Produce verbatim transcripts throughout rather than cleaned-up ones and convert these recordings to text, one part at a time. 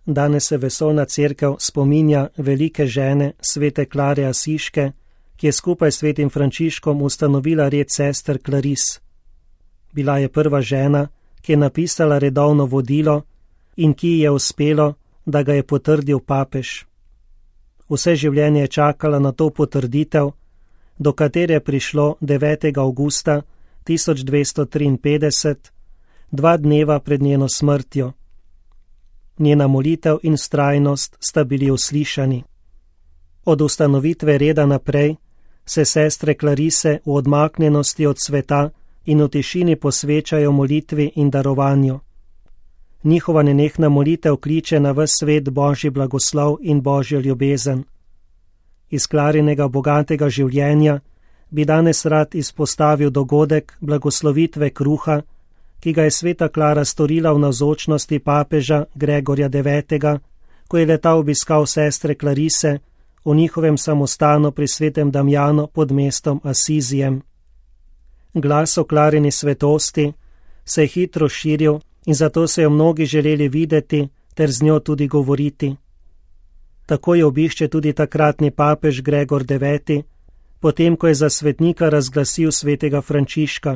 Danes se vesoljna cerkev spominja velike žene svete Klare Asiške, ki je skupaj s svetim Frančiškom ustanovila red sester Klaris. Bila je prva žena, ki je napisala redovno vodilo in ki ji je uspelo, da ga je potrdil papež. Vse življenje je čakala na to potrditev, do katere je prišlo devetega avgusta tisoč dvesto triinpetdeset, dva dneva pred njeno smrtjo. Njena molitev in vztrajnost sta bili uslišani. Od ustanovitve reda naprej se sestre Klarise v odmaknjenosti od sveta in v tišini posvečajo molitvi in darovanju. Njihova nenehna molitev kliče na ves svet Božji blagoslov in Božjo ljubezen. Iz Klarinega bogatega življenja bi danes rad izpostavil dogodek blagoslovitve kruha, ki ga je sveta Klara storila v navzočnosti papeža Gregorja devetega, ko je leta obiskal sestre Klarise v njihovem samostanu pri svetem Damjanu pod mestom Asizijem. Glas o Klarini svetosti se je hitro širil in zato so jo mnogi želeli videti ter z njo tudi govoriti. Tako je obišče tudi takratni papež Gregor deveti, potem ko je za svetnika razglasil svetega Frančiška.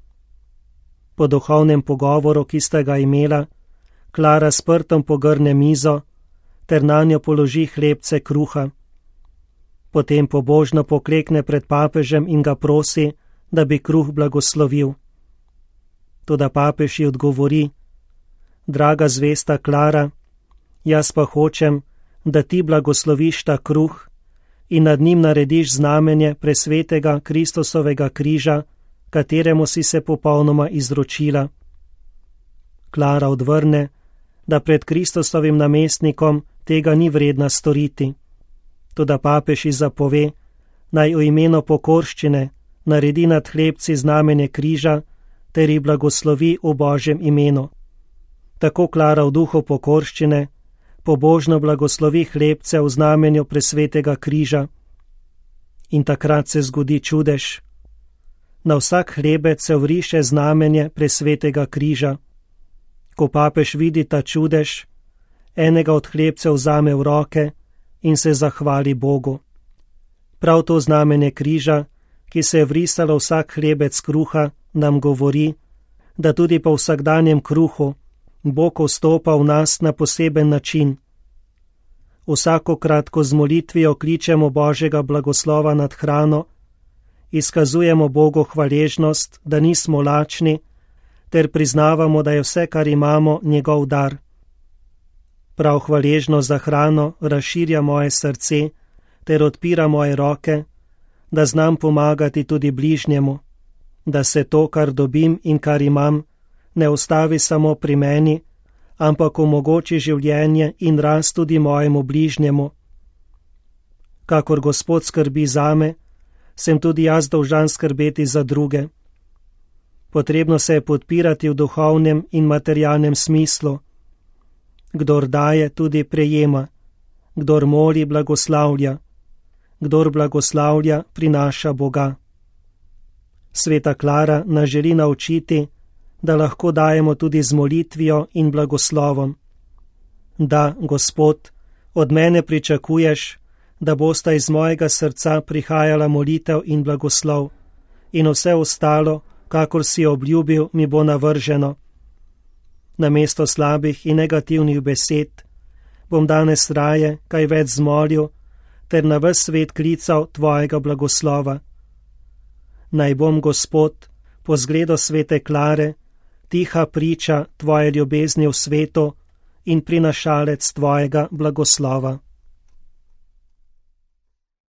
Po duhovnem pogovoru, ki sta ga imela, Klara s prtom pogrne mizo ter nanjo položi hlebce kruha. Potem pobožno poklekne pred papežem in ga prosi, da bi kruh blagoslovil. Toda papež ji odgovori: Draga zvesta Klara, jaz pa hočem, da ti blagosloviš ta kruh in nad njim narediš znamenje presvetega Kristusovega križa, kateremu si se popolnoma izročila. Klara odvrne, da pred Kristusovim namestnikom tega ni vredna storiti. Toda papež ji zapove, naj v imenu pokorščine naredi nad hlebci znamenje križa ter ji blagoslovi v Božjem imenu. Tako Klara v duhu pokorščine pobožno blagoslovi hlebce v znamenju presvetega križa. In takrat se zgodi čudež. Na vsak hlebec se vriše znamenje presvetega križa. Ko papež vidi ta čudež, enega od hlebcev vzame v roke in se zahvali Bogu. Prav to znamenje križa, ki se je vrisalo vsak hlebec kruha, nam govori, da tudi po vsakdanjem kruhu Bog vstopa v nas na poseben način. Vsakokrat, ko z molitvijo kličemo Božjega blagoslova nad hrano, izkazujemo Bogu hvaležnost, da nismo lačni, ter priznavamo, da je vse, kar imamo, njegov dar. Prav hvaležnost za hrano razširja moje srce ter odpira moje roke, da znam pomagati tudi bližnjemu, da se to, kar dobim in kar imam, ne ostavi samo pri meni, ampak omogoči življenje in rast tudi mojemu bližnjemu. Kakor Gospod skrbi zame, sem tudi jaz dolžan skrbeti za druge. Potrebno se je podpirati v duhovnem in materialnem smislu. Kdor daje, tudi prejema. Kdor moli, blagoslavlja. Kdor blagoslavlja, prinaša Boga. Sveta Klara nas želi naučiti, da lahko dajemo tudi z molitvijo in blagoslovom. Da, Gospod, od mene pričakuješ, da bosta iz mojega srca prihajala molitev in blagoslov, in vse ostalo, kakor si obljubil, mi bo navrženo. Namesto slabih in negativnih besed bom danes raje kaj več zmolil, ter na ves svet klical tvojega blagoslova. Naj bom, Gospod, po zgledu svete Klare, tiha priča tvoje ljubezni v svetu in prinašalec tvojega blagoslova.